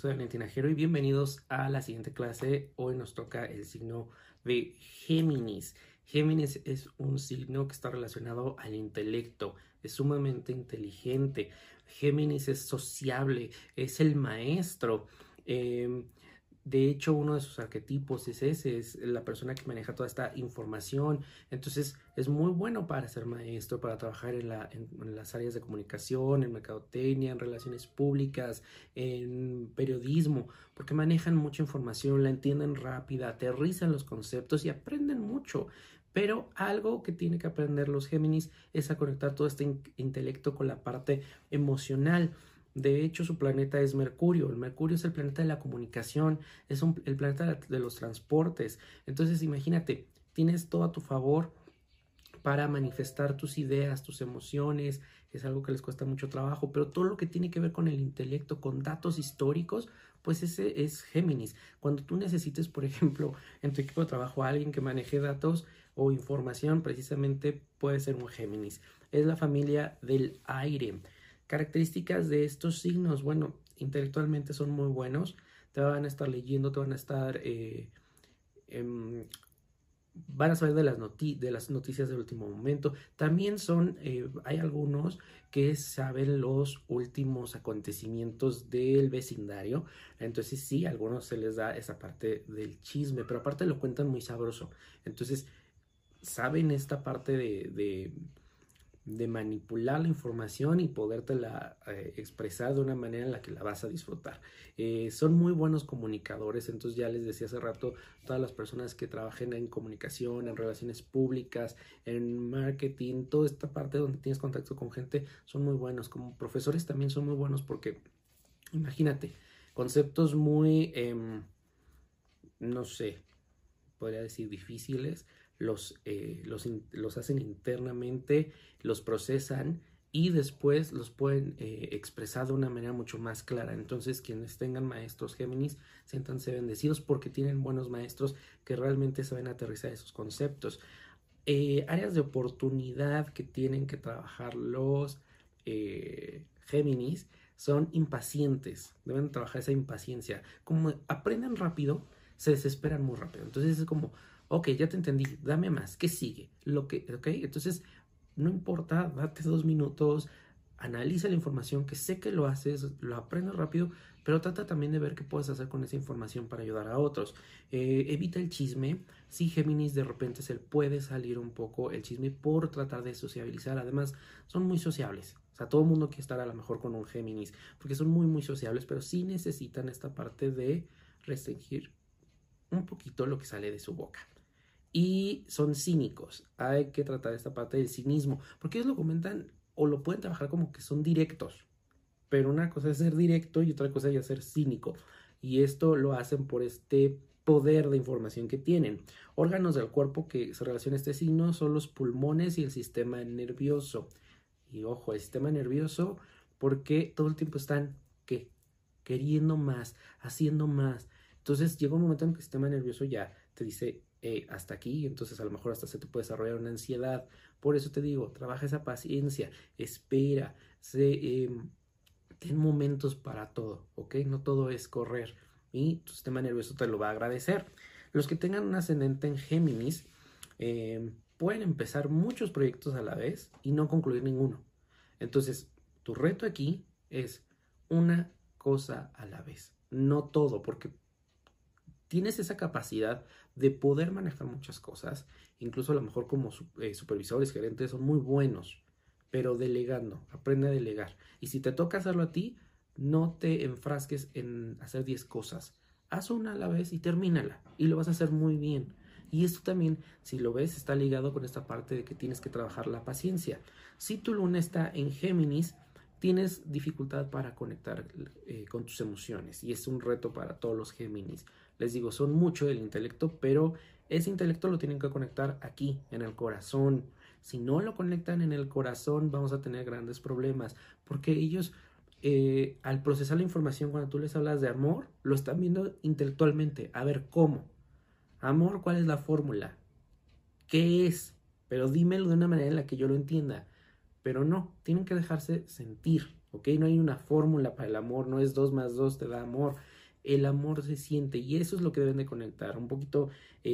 soy Daniel Tinajero y bienvenidos a la siguiente clase. Hoy nos toca el signo de Géminis. Géminis es un signo que está relacionado al intelecto, es sumamente inteligente. Géminis es sociable, es el maestro. De hecho, uno de sus arquetipos es ese, es la persona que maneja toda esta información. Entonces, es muy bueno para ser maestro, para trabajar en las áreas de comunicación, en mercadotecnia, en relaciones públicas, en periodismo, porque manejan mucha información, la entienden rápida, aterrizan los conceptos y aprenden mucho. Pero algo que tiene que aprender los Géminis es a conectar todo este intelecto con la parte emocional. De hecho, su planeta es Mercurio. El Mercurio es el planeta de la comunicación, es el planeta de los transportes. Entonces, imagínate, tienes todo a tu favor para manifestar tus ideas, tus emociones. Es algo que les cuesta mucho trabajo, pero todo lo que tiene que ver con el intelecto, con datos históricos, pues ese es Géminis. Cuando tú necesites, por ejemplo, en tu equipo de trabajo a alguien que maneje datos o información, precisamente puede ser un Géminis. Es la familia del aire. Características de estos signos, bueno, intelectualmente son muy buenos, te van a estar leyendo, te van a estar, van a saber de las noticias del último momento. También hay algunos que saben los últimos acontecimientos del vecindario, entonces sí, a algunos se les da esa parte del chisme, pero aparte lo cuentan muy sabroso, entonces saben esta parte de manipular la información y podértela expresar de una manera en la que la vas a disfrutar. Son muy buenos comunicadores, entonces ya les decía hace rato, todas las personas que trabajen en comunicación, en relaciones públicas, en marketing, toda esta parte donde tienes contacto con gente, son muy buenos. Como profesores también son muy buenos porque, imagínate, conceptos muy, no sé, podría decir difíciles, los hacen internamente, los procesan y después los pueden expresar de una manera mucho más clara. Entonces, quienes tengan maestros Géminis, siéntanse bendecidos porque tienen buenos maestros que realmente saben aterrizar esos conceptos. Áreas de oportunidad que tienen que trabajar los Géminis son impacientes, deben trabajar esa impaciencia. Como aprenden rápido, se desesperan muy rápido. Entonces es como, ok, ya te entendí, dame más, ¿qué sigue? Ok, entonces no importa, date 2 minutos, analiza la información, que sé que lo haces, lo aprendes rápido, pero trata también de ver qué puedes hacer con esa información para ayudar a otros. Evita el chisme. Sí, Géminis de repente se puede salir un poco el chisme por tratar de sociabilizar. Además, son muy sociables. O sea, todo el mundo quiere estar a lo mejor con un Géminis, porque son muy, muy sociables, pero sí necesitan esta parte de restringir un poquito lo que sale de su boca. Y son cínicos. Hay que tratar esta parte del cinismo, porque ellos lo comentan o lo pueden trabajar como que son directos. Pero una cosa es ser directo y otra cosa es ser cínico. Y esto lo hacen por este poder de información que tienen. Órganos del cuerpo que se relacionan a este signo son los pulmones y el sistema nervioso. Y ojo, el sistema nervioso, porque todo el tiempo están, ¿qué? Queriendo más, haciendo más. Entonces llega un momento en que el sistema nervioso ya te dice, hasta aquí, entonces a lo mejor hasta se te puede desarrollar una ansiedad. Por eso te digo, trabaja esa paciencia, espera, ten momentos para todo, ¿ok? No todo es correr y tu sistema nervioso te lo va a agradecer. Los que tengan un ascendente en Géminis pueden empezar muchos proyectos a la vez y no concluir ninguno. Entonces, tu reto aquí es una cosa a la vez, no todo, porque tienes esa capacidad de poder manejar muchas cosas, incluso a lo mejor como supervisores, gerentes, son muy buenos, pero delegando, aprende a delegar. Y si te toca hacerlo a ti, no te enfrasques en hacer 10 cosas. Haz una a la vez y termínala, y lo vas a hacer muy bien. Y esto también, si lo ves, está ligado con esta parte de que tienes que trabajar la paciencia. Si tu luna está en Géminis, tienes dificultad para conectar con tus emociones y es un reto para todos los Géminis. Les digo, son mucho del intelecto, pero ese intelecto lo tienen que conectar aquí, en el corazón. Si no lo conectan en el corazón, vamos a tener grandes problemas, porque ellos, al procesar la información, cuando tú les hablas de amor, lo están viendo intelectualmente. A ver, ¿cómo? Amor, ¿cuál es la fórmula? ¿Qué es? Pero dímelo de una manera en la que yo lo entienda. Pero no, tienen que dejarse sentir, ¿ok? No hay una fórmula para el amor, no es 2 más 2 te da amor. el amor se siente y eso es lo que deben de conectar un poquito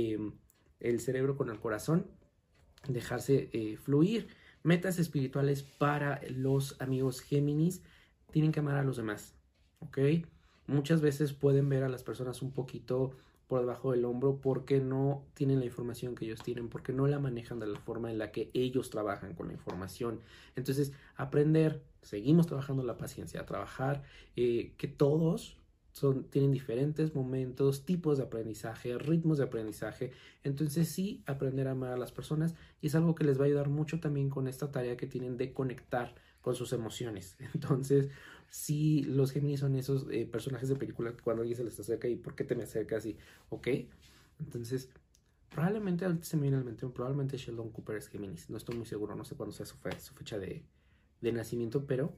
el cerebro con el corazón, dejarse fluir. Metas espirituales para los amigos Géminis: tienen que amar a los demás, ¿ok? Muchas veces pueden ver a las personas un poquito por debajo del hombro porque no tienen la información que ellos tienen, porque no la manejan de la forma en la que ellos trabajan con la información. Entonces, aprender, seguimos trabajando la paciencia, trabajar que todos tienen diferentes momentos, tipos de aprendizaje, ritmos de aprendizaje. Entonces sí, aprender a amar a las personas, y es algo que les va a ayudar mucho también con esta tarea que tienen de conectar con sus emociones. Entonces, sí, los Géminis son esos personajes de película que cuando alguien se les acerca y ¿por qué te me acercas? Y, ¿ok? Entonces, probablemente, ahorita se me viene al mente, probablemente Sheldon Cooper es Géminis. No estoy muy seguro, no sé cuándo sea su fecha de nacimiento, pero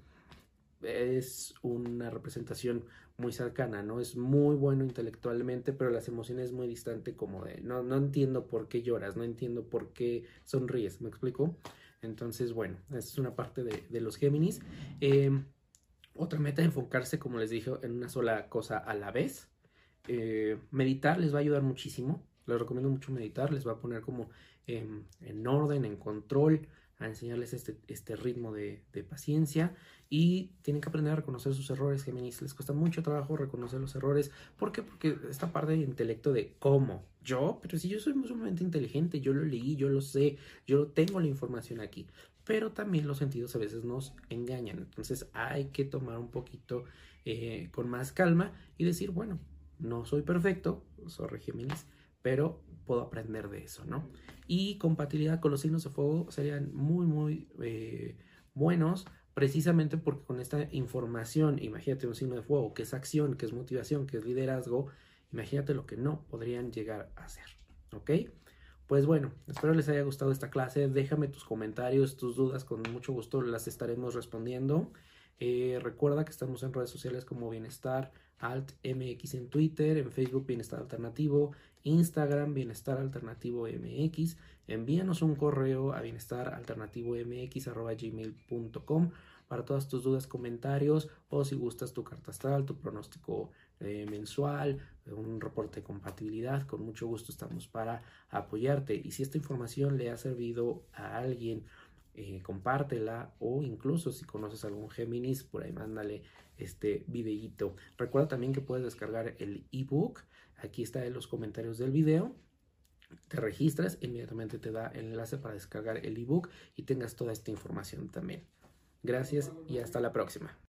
es una representación muy cercana, ¿no? Es muy bueno intelectualmente, pero las emociones es muy distante, como de, no entiendo por qué lloras, no entiendo por qué sonríes, ¿me explico? Entonces, bueno, esa es una parte de los Géminis. Otra meta es enfocarse, como les dije, en una sola cosa a la vez. Meditar les va a ayudar muchísimo. Les recomiendo mucho meditar. Les va a poner como en orden, en control, a enseñarles este ritmo de paciencia. Y tienen que aprender a reconocer sus errores, Géminis. Les cuesta mucho trabajo reconocer los errores. ¿Por qué? Porque esta parte de intelecto de ¿cómo? ¿Yo? Pero si yo soy sumamente inteligente, yo lo leí, yo lo sé, yo tengo la información aquí. Pero también los sentidos a veces nos engañan. Entonces hay que tomar un poquito con más calma y decir, bueno, no soy perfecto, soy Géminis, pero puedo aprender de eso, ¿no? Y compatibilidad con los signos de fuego serían muy buenos, precisamente porque con esta información, imagínate un signo de fuego, que es acción, que es motivación, que es liderazgo, imagínate lo que no podrían llegar a hacer, ¿ok? Pues bueno, espero les haya gustado esta clase. Déjame tus comentarios, tus dudas, con mucho gusto las estaremos respondiendo. Recuerda que estamos en redes sociales como Bienestar Alt MX en Twitter, en Facebook Bienestar Alternativo, Instagram Bienestar Alternativo MX. Envíanos un correo a bienestaralternativomx@gmail.com para todas tus dudas, comentarios, o si gustas tu carta astral, tu pronóstico mensual, un reporte de compatibilidad. Con mucho gusto estamos para apoyarte. Y si esta información le ha servido a alguien, compártela, o incluso si conoces algún Géminis, por ahí mándale este videíto. Recuerda también que puedes descargar el ebook. Aquí está en los comentarios del video. Te registras, inmediatamente te da el enlace para descargar el ebook y tengas toda esta información también. Gracias y hasta la próxima.